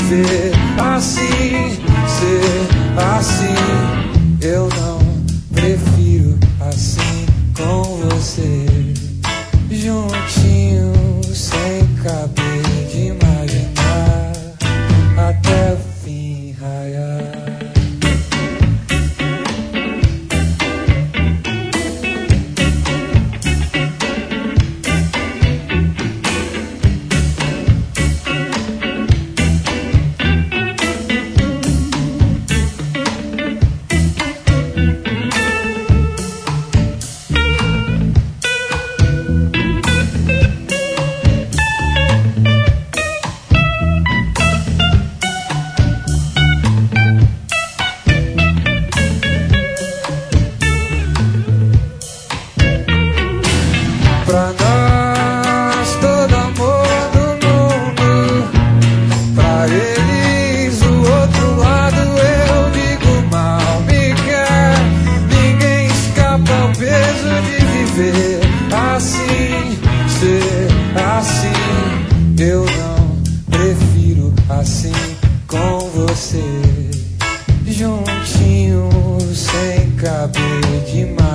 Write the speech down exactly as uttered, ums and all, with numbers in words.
viver assim, ser assim. Eu não prefiro assim com você, juntinho, sem caber de imaginar até o fim raiar. Pra nós, todo amor do mundo. Pra eles, o outro lado. Eu digo mal, me quer. Ninguém escapa ao peso de viver assim, ser assim. Eu não prefiro assim com você, juntinho, sem caber demais.